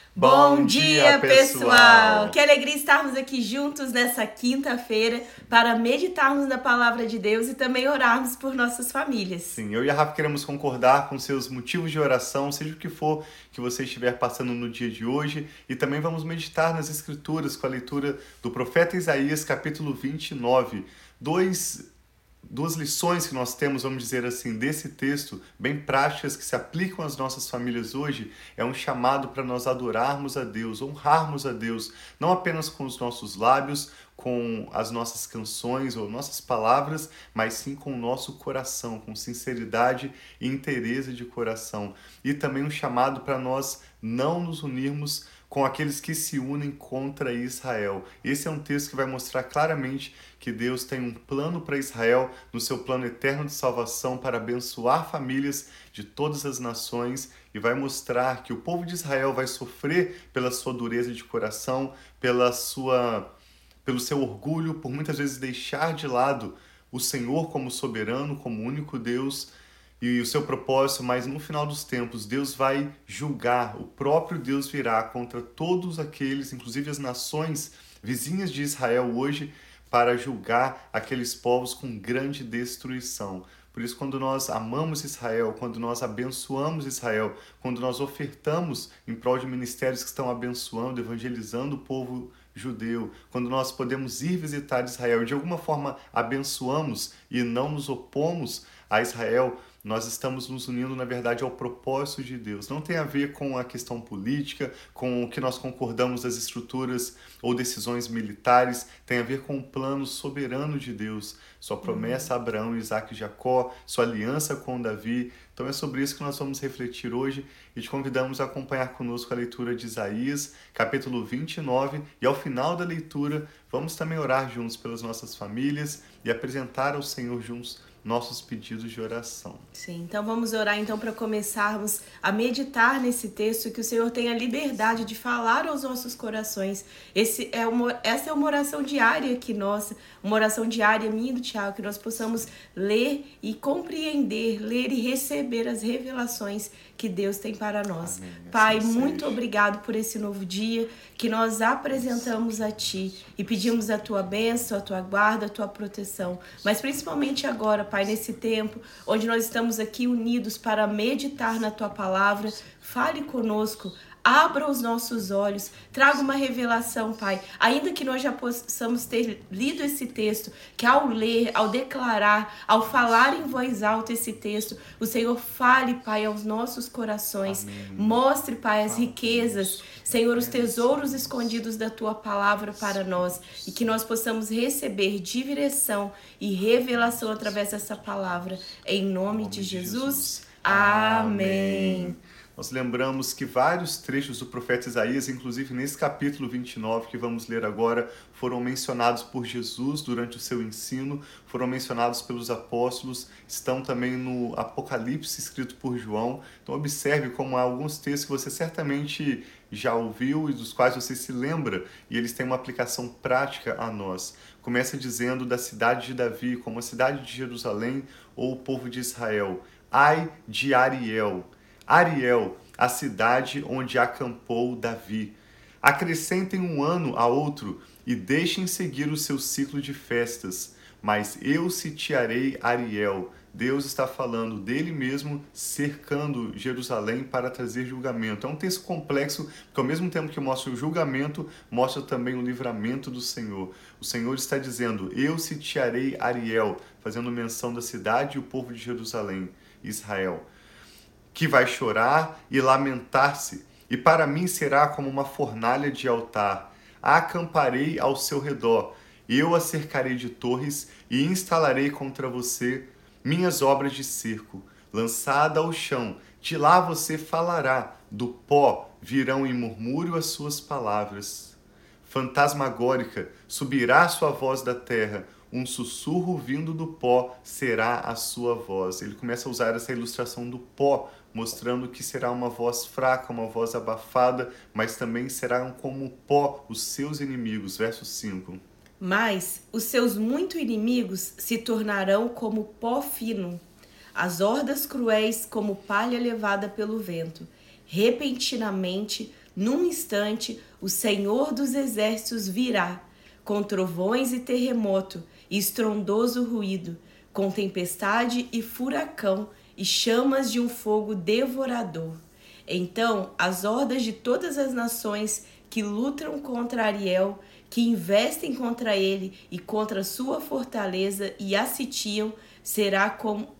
Bom dia, pessoal! Que alegria estarmos aqui juntos nessa quinta-feira para meditarmos na palavra de Deus e também orarmos por nossas famílias. Sim, eu e a Rafa queremos concordar com seus motivos de oração, seja o que for que você estiver passando no dia de hoje, e também vamos meditar nas Escrituras com a leitura do profeta Isaías, capítulo 29. Duas lições que nós temos, vamos dizer assim, desse texto, bem práticas, que se aplicam às nossas famílias hoje, é um chamado para nós adorarmos a Deus, honrarmos a Deus, não apenas com os nossos lábios, com as nossas canções ou nossas palavras, mas sim com o nosso coração, com sinceridade e inteireza de coração. E também um chamado para nós não nos unirmos com aqueles que se unem contra Israel. Esse é um texto que vai mostrar claramente que Deus tem um plano para Israel, no seu plano eterno de salvação, para abençoar famílias de todas as nações, e vai mostrar que o povo de Israel vai sofrer pela sua dureza de coração, pelo seu orgulho, por muitas vezes deixar de lado o Senhor como soberano, como único Deus, e o seu propósito, mas no final dos tempos Deus vai julgar, o próprio Deus virá contra todos aqueles, inclusive as nações vizinhas de Israel hoje, para julgar aqueles povos com grande destruição. Por isso, quando nós amamos Israel, quando nós abençoamos Israel, quando nós ofertamos em prol de ministérios que estão abençoando, evangelizando o povo judeu, quando nós podemos ir visitar Israel, de alguma forma abençoamos e não nos opomos a Israel, nós estamos nos unindo, na verdade, ao propósito de Deus. Não tem a ver com a questão política, com o que nós concordamos das estruturas ou decisões militares, tem a ver com o plano soberano de Deus, sua promessa a Abraão, Isaac e Jacó, sua aliança com Davi. Então é sobre isso que nós vamos refletir hoje e te convidamos a acompanhar conosco a leitura de Isaías, capítulo 29, e ao final da leitura vamos também orar juntos pelas nossas famílias e apresentar ao Senhor juntos nossos pedidos de oração. Sim, então vamos orar então para começarmos a meditar nesse texto, que o Senhor tenha liberdade de falar aos nossos corações. Essa é uma oração diária aqui nossa, uma oração diária minha e do Tiago, que nós possamos ler e compreender, ler e receber as revelações que Deus tem para nós. Amém. Pai, Assim muito seja. obrigado por esse novo dia que nós apresentamos a Ti e pedimos a Tua bênção, a Tua guarda, a Tua proteção. Mas principalmente agora, Pai, nesse tempo onde nós estamos aqui unidos para meditar na Tua palavra, fale conosco. Abra os nossos olhos, traga uma revelação, Pai. Ainda que nós já possamos ter lido esse texto, que ao ler, ao declarar, ao falar em voz alta esse texto, o Senhor fale, Pai, aos nossos corações. Amém. Mostre, Pai, as riquezas, Senhor, os tesouros escondidos da Tua palavra para nós, e que nós possamos receber direção e revelação através dessa palavra. Em nome de Jesus. Amém. Nós lembramos que vários trechos do profeta Isaías, inclusive nesse capítulo 29 que vamos ler agora, foram mencionados por Jesus durante o seu ensino, foram mencionados pelos apóstolos, estão também no Apocalipse escrito por João. Então observe como há alguns textos que você certamente já ouviu e dos quais você se lembra, e eles têm uma aplicação prática a nós. Começa dizendo da cidade de Davi como a cidade de Jerusalém ou o povo de Israel. Ai de Ariel! Ariel, a cidade onde acampou Davi. Acrescentem um ano a outro e deixem seguir o seu ciclo de festas. Mas eu sitiarei Ariel. Deus está falando dele mesmo cercando Jerusalém para trazer julgamento. É um texto complexo, porque ao mesmo tempo que mostra o julgamento, mostra também o livramento do Senhor. O Senhor está dizendo, eu sitiarei Ariel, fazendo menção da cidade e o povo de Jerusalém, Israel, que vai chorar e lamentar-se, e para mim será como uma fornalha de altar. Acamparei ao seu redor, eu a cercarei de torres e instalarei contra você minhas obras de cerco. Lançada ao chão, de lá você falará, do pó virão em murmúrio as suas palavras. Fantasmagórica, subirá sua voz da terra, um sussurro vindo do pó será a sua voz. Ele começa a usar essa ilustração do pó, mostrando que será uma voz fraca, uma voz abafada, mas também serão como pó os seus inimigos. Verso 5. Mas os seus muito inimigos se tornarão como pó fino, as hordas cruéis como palha levada pelo vento. Repentinamente, Num instante, o Senhor dos exércitos virá, com trovões e terremoto, e estrondoso ruído, com tempestade e furacão, e chamas de um fogo devorador. Então as hordas de todas as nações que lutam contra Ariel, que investem contra ele e contra sua fortaleza e a sitiam, serão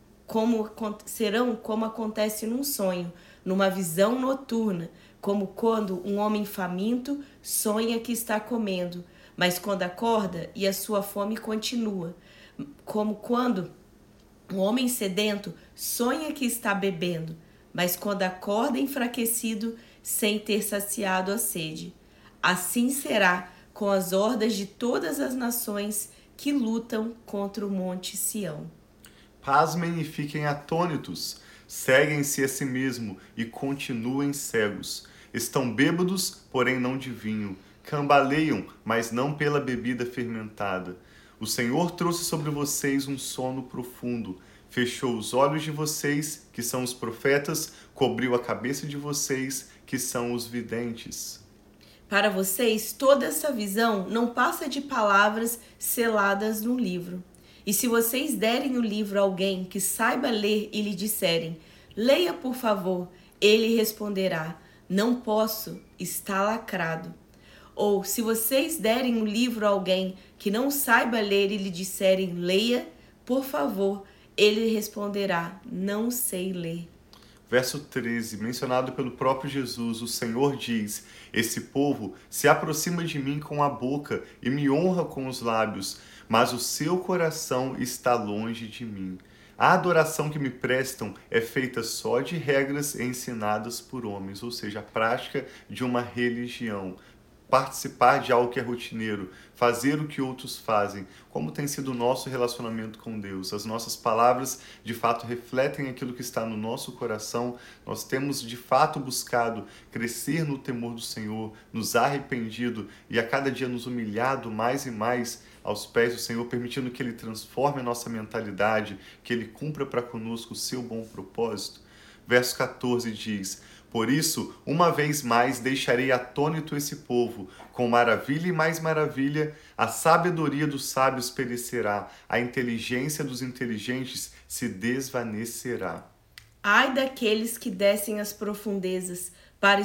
como acontece num sonho, numa visão noturna, como quando um homem faminto sonha que está comendo, mas quando acorda e a sua fome continua, como quando um homem sedento sonha que está bebendo, mas quando acorda enfraquecido sem ter saciado a sede. Assim será com as hordas de todas as nações que lutam contra o monte Sião. Pasmem e fiquem atônitos, seguem-se a si mesmo e continuem cegos. Estão bêbados, porém não de vinho, cambaleiam, mas não pela bebida fermentada. O Senhor trouxe sobre vocês um sono profundo, fechou os olhos de vocês, que são os profetas, cobriu a cabeça de vocês, que são os videntes. Para vocês, toda essa visão não passa de palavras seladas no livro. E se vocês derem o livro a alguém que saiba ler e lhe disserem, leia por favor, ele responderá, não posso, está lacrado. Ou se vocês derem o livro a alguém que não saiba ler e lhe disserem, leia, por favor, ele responderá, não sei ler. Verso 13, mencionado pelo próprio Jesus, o Senhor diz: esse povo se aproxima de mim com a boca e me honra com os lábios, mas o seu coração está longe de mim. A adoração que me prestam é feita só de regras ensinadas por homens, ou seja, a prática de uma religião. Participar de algo que é rotineiro, fazer o que outros fazem, como tem sido o nosso relacionamento com Deus. As nossas palavras de fato refletem aquilo que está no nosso coração. Nós temos de fato buscado crescer no temor do Senhor, nos arrependido e a cada dia nos humilhado mais e mais aos pés do Senhor, permitindo que Ele transforme a nossa mentalidade, que Ele cumpra para conosco o seu bom propósito. Verso 14 diz: por isso, uma vez mais deixarei atônito esse povo, com maravilha e mais maravilha, a sabedoria dos sábios perecerá, a inteligência dos inteligentes se desvanecerá. Ai daqueles que descem às profundezas para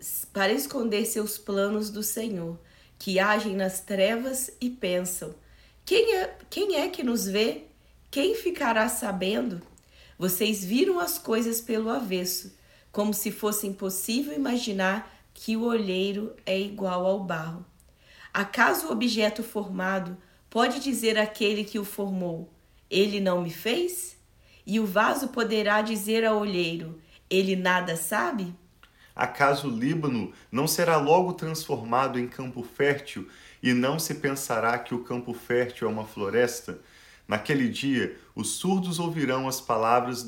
esconder seus planos do Senhor, que agem nas trevas e pensam, quem é que nos vê? Quem ficará sabendo? Vocês viram as coisas pelo avesso, como se fosse impossível imaginar que o olheiro é igual ao barro. Acaso o objeto formado pode dizer àquele que o formou, ele não me fez? E o vaso poderá dizer ao olheiro, ele nada sabe? Acaso o Líbano não será logo transformado em campo fértil e não se pensará que o campo fértil é uma floresta? Naquele dia, os surdos ouvirão as palavras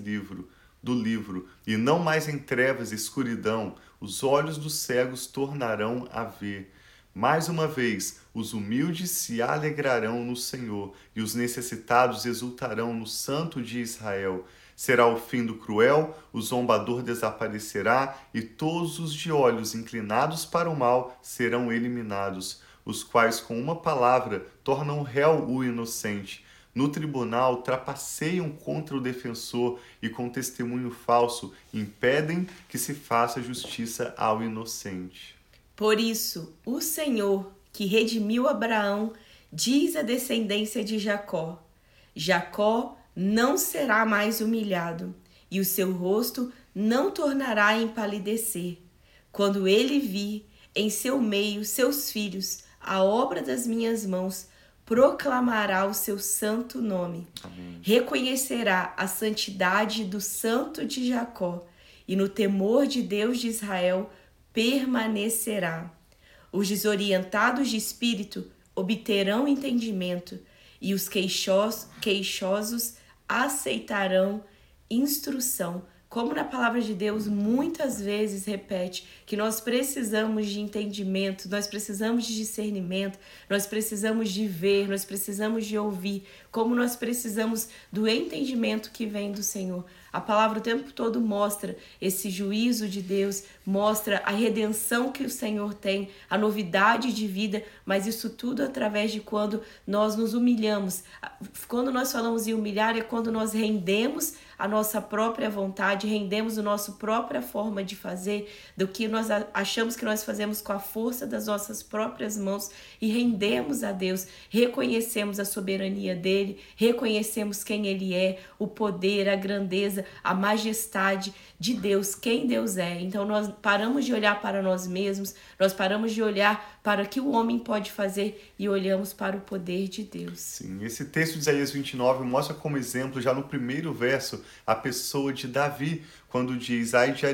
do livro, e não mais em trevas e escuridão, os olhos dos cegos tornarão a ver. Mais uma vez, os humildes se alegrarão no Senhor, e os necessitados exultarão no Santo de Israel. Será o fim do cruel, o zombador desaparecerá, e todos os de olhos inclinados para o mal serão eliminados, os quais com uma palavra tornam réu o inocente. No tribunal, trapaceiam contra o defensor e, com testemunho falso, impedem que se faça justiça ao inocente. Por isso, o Senhor, que redimiu Abraão, diz à descendência de Jacó: Jacó não será mais humilhado, e o seu rosto não tornará a empalidecer. Quando ele vir em seu meio seus filhos, a obra das minhas mãos, proclamará o seu santo nome. Amém. Reconhecerá a santidade do Santo de Jacó, e no temor de Deus de Israel permanecerá. Os desorientados de espírito obterão entendimento, e os queixosos aceitarão instrução. Como na palavra de Deus muitas vezes repete que nós precisamos de entendimento, nós precisamos de discernimento, nós precisamos de ver, nós precisamos de ouvir, como nós precisamos do entendimento que vem do Senhor. A palavra o tempo todo mostra esse juízo de Deus, mostra a redenção que o Senhor tem, a novidade de vida, mas isso tudo através de quando nós nos humilhamos. Quando nós falamos em humilhar, é quando nós rendemos a nossa própria vontade, rendemos a nossa própria forma de fazer, do que nós achamos que nós fazemos com a força das nossas próprias mãos, e rendemos a Deus, reconhecemos a soberania dele, reconhecemos quem ele é, o poder, a grandeza, a majestade de Deus, quem Deus é. Então nós paramos de olhar para nós mesmos, nós paramos de olhar para o que o homem pode fazer e olhamos para o poder de Deus. Sim, esse texto de Isaías 29 mostra como exemplo, já no primeiro verso, a pessoa de Davi, quando diz: ai de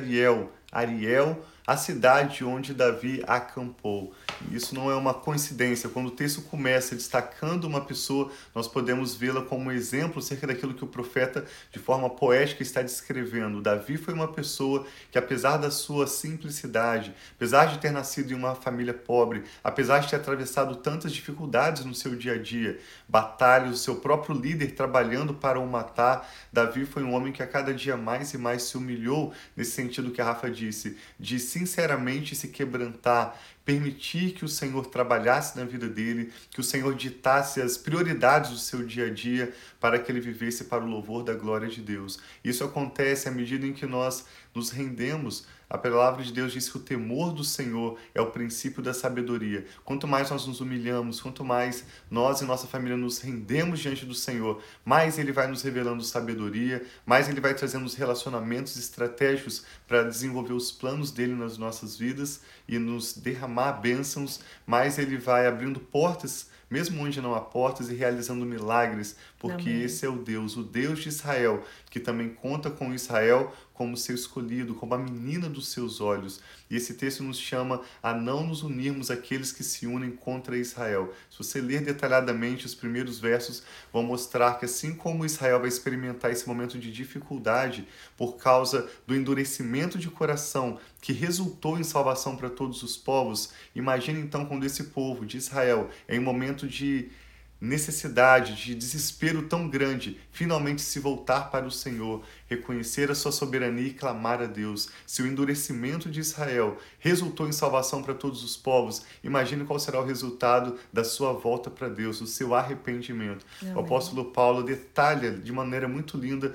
Ariel, a cidade onde Davi acampou. Isso não é uma coincidência. Quando o texto começa destacando uma pessoa, nós podemos vê-la como um exemplo acerca daquilo que o profeta, de forma poética, está descrevendo. Davi foi uma pessoa que, apesar da sua simplicidade, apesar de ter nascido em uma família pobre, apesar de ter atravessado tantas dificuldades no seu dia a dia, batalhas, o seu próprio líder trabalhando para o matar, Davi foi um homem que a cada dia mais e mais se humilhou, nesse sentido que a Rafa disse, de sinceramente se quebrantar, permitir que o Senhor trabalhasse na vida dele, que o Senhor ditasse as prioridades do seu dia a dia para que ele vivesse para o louvor da glória de Deus. Isso acontece à medida em que nós nos rendemos. A palavra de Deus diz que o temor do Senhor é o princípio da sabedoria. Quanto mais nós nos humilhamos, quanto mais nós e nossa família nos rendemos diante do Senhor, mais Ele vai nos revelando sabedoria, mais Ele vai trazendo os relacionamentos estratégicos para desenvolver os planos dele nas nossas vidas e nos derramar bênçãos, mais Ele vai abrindo portas, mesmo onde não há portas, e realizando milagres, porque Amém. esse é o Deus de Israel, que também conta com Israel como seu escolhido, como a menina dos seus olhos. E esse texto nos chama a não nos unirmos àqueles que se unem contra Israel. Se você ler detalhadamente os primeiros versos, vão mostrar que assim como Israel vai experimentar esse momento de dificuldade por causa do endurecimento de coração que resultou em salvação para todos os povos, imagine então quando esse povo de Israel, em um momento de necessidade, de desespero tão grande, finalmente se voltar para o Senhor, reconhecer a sua soberania e clamar a Deus. Se o endurecimento de Israel resultou em salvação para todos os povos, imagine qual será o resultado da sua volta para Deus, do seu arrependimento. Amém. O apóstolo Paulo detalha de maneira muito linda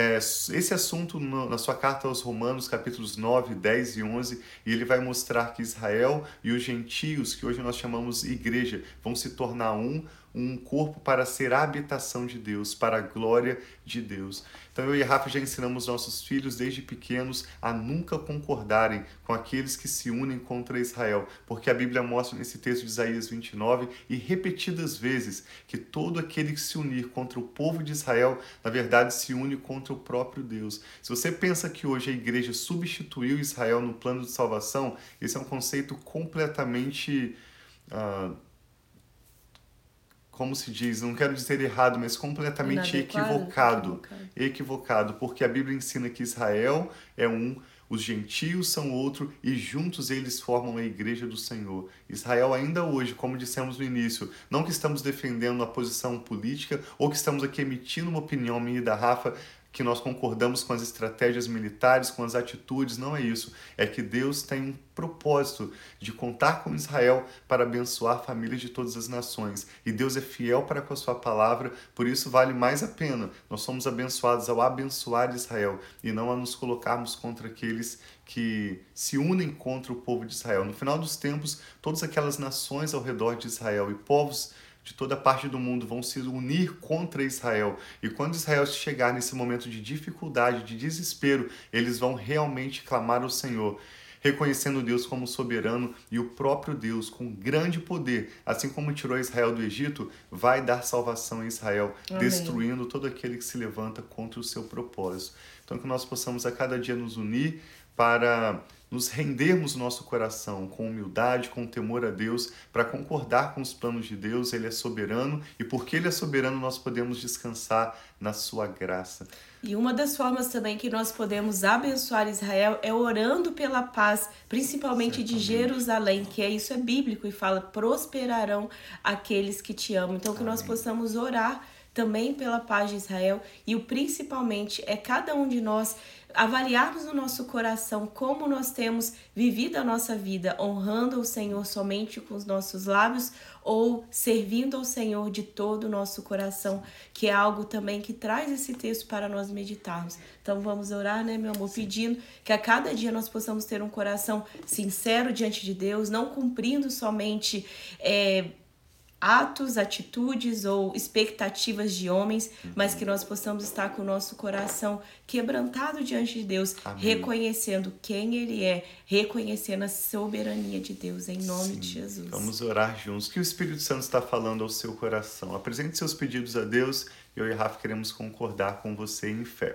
esse assunto na sua carta aos Romanos, capítulos 9, 10 e 11, e ele vai mostrar que Israel e os gentios, que hoje nós chamamos igreja, vão se tornar um corpo para ser a habitação de Deus, para a glória de Deus. Então eu e a Rafa já ensinamos nossos filhos desde pequenos a nunca concordarem com aqueles que se unem contra Israel, porque a Bíblia mostra nesse texto de Isaías 29 e repetidas vezes que todo aquele que se unir contra o povo de Israel, na verdade se une contra o próprio Deus. Se você pensa que hoje a igreja substituiu Israel no plano de salvação, esse é um conceito completamente... como se diz, não quero dizer errado, mas completamente equivocado, porque a Bíblia ensina que Israel é um, os gentios são outro e juntos eles formam a igreja do Senhor. Israel ainda hoje, como dissemos no início, não que estamos defendendo a posição política ou que estamos aqui emitindo uma opinião minha e da Rafa, que nós concordamos com as estratégias militares, com as atitudes, não é isso. É que Deus tem um propósito de contar com Israel para abençoar a família de todas as nações. E Deus é fiel para com a sua palavra, por isso vale mais a pena. Nós somos abençoados ao abençoar Israel e não a nos colocarmos contra aqueles que se unem contra o povo de Israel. No final dos tempos, todas aquelas nações ao redor de Israel e povos de toda parte do mundo vão se unir contra Israel. E quando Israel chegar nesse momento de dificuldade, de desespero, eles vão realmente clamar ao Senhor, reconhecendo Deus como soberano, e o próprio Deus, com grande poder, assim como tirou Israel do Egito, vai dar salvação a Israel, Amém. Destruindo todo aquele que se levanta contra o seu propósito. Então que nós possamos a cada dia nos unir para nos rendermos nosso coração com humildade, com temor a Deus, para concordar com os planos de Deus. Ele é soberano e porque Ele é soberano nós podemos descansar na sua graça. E uma das formas também que nós podemos abençoar Israel é orando pela paz, principalmente de Jerusalém, que isso é bíblico e fala: prosperarão aqueles que te amam. Então que nós possamos orar também pela paz de Israel, e o principalmente é cada um de nós avaliarmos no nosso coração como nós temos vivido a nossa vida, honrando o Senhor somente com os nossos lábios ou servindo ao Senhor de todo o nosso coração, que é algo também que traz esse texto para nós meditarmos. Então vamos orar, né, meu amor, pedindo que a cada dia nós possamos ter um coração sincero diante de Deus, não cumprindo somente atos, atitudes ou expectativas de homens, mas que nós possamos estar com o nosso coração quebrantado diante de Deus, Amém. reconhecendo quem Ele é, reconhecendo a soberania de Deus, em nome de Jesus. Vamos orar juntos. O que o Espírito Santo está falando ao seu coração? Apresente seus pedidos a Deus. Eu e Rafa queremos concordar com você em fé.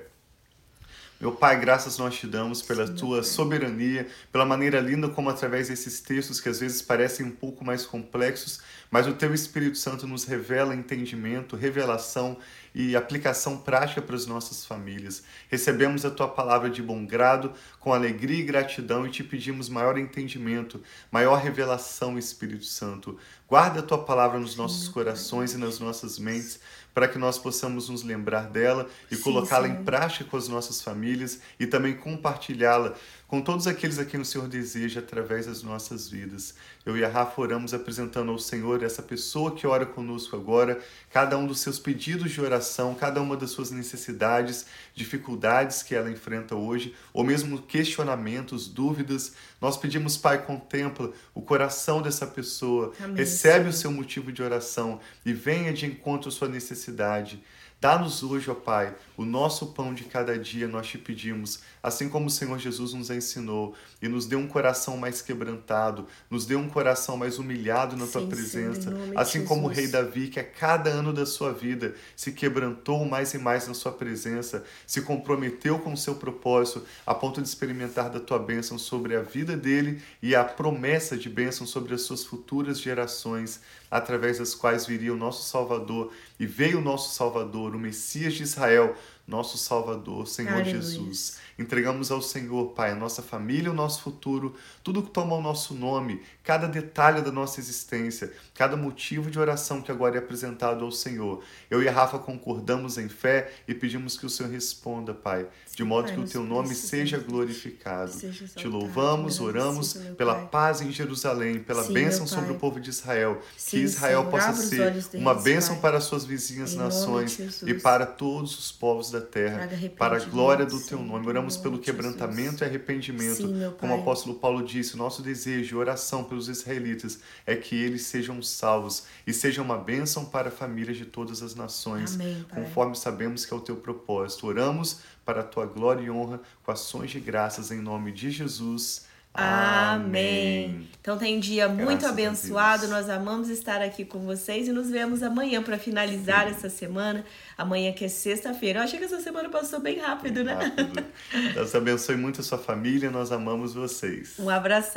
Meu Pai, graças nós te damos pela tua soberania, pela maneira linda como através desses textos que às vezes parecem um pouco mais complexos, mas o teu Espírito Santo nos revela entendimento, revelação e aplicação prática para as nossas famílias. Recebemos a tua palavra de bom grado, com alegria e gratidão, e te pedimos maior entendimento, maior revelação, Espírito Santo. Guarda a tua palavra nos nossos corações e nas nossas mentes, para que nós possamos nos lembrar dela e colocá-la em prática com as nossas famílias e também compartilhá-la com todos aqueles a quem o Senhor deseja através das nossas vidas. Eu e a Rafa oramos apresentando ao Senhor essa pessoa que ora conosco agora, cada um dos seus pedidos de oração, cada uma das suas necessidades, dificuldades que ela enfrenta hoje, ou mesmo questionamentos, dúvidas. Nós pedimos, Pai, contempla o coração dessa pessoa, Amém, recebe Senhor. o seu motivo de oração e venha de encontro à sua necessidade. Dá-nos hoje, ó Pai, o nosso pão de cada dia, nós te pedimos, assim como o Senhor Jesus nos ensinou, e nos dê um coração mais quebrantado, nos dê um coração mais humilhado na tua presença, Senhor, em nome de assim como o Jesus. rei Davi, que a cada ano da sua vida se quebrantou mais e mais na sua presença, se comprometeu com o seu propósito, a ponto de experimentar da tua bênção sobre a vida dele e a promessa de bênção sobre as suas futuras gerações, através das quais viria o nosso Salvador, e veio o nosso Salvador, o Messias de Israel, nosso Salvador, Senhor Aleluia. Jesus. Entregamos ao Senhor, Pai, a nossa família, o nosso futuro, tudo que toma o nosso nome, cada detalhe da nossa existência, cada motivo de oração que agora é apresentado ao Senhor. Eu e a Rafa concordamos em fé e pedimos que o Senhor responda, Pai, de modo que o teu nome seja glorificado. Te louvamos, oramos pela paz em Jerusalém, pela bênção sobre o povo de Israel, que Israel possa ser uma bênção para as suas vizinhas nações e para todos os povos da terra, para a glória do teu nome. Oramos pelo quebrantamento e arrependimento. Como o apóstolo Paulo disse, o nosso desejo e oração pelos israelitas é que eles sejam salvos e sejam uma bênção para famílias de todas as nações, Amém, Pai. conforme sabemos que é o teu propósito. Oramos para a tua glória e honra com ações de graças em nome de Jesus. Amém. Então tem um dia muito Graças a abençoado. Deus. Nós amamos estar aqui com vocês e nos vemos amanhã para finalizar essa semana. Amanhã que é sexta-feira. Eu achei que essa semana passou bem rápido, né? Rápido. Deus abençoe muito a sua família. Nós amamos vocês. Um abraço.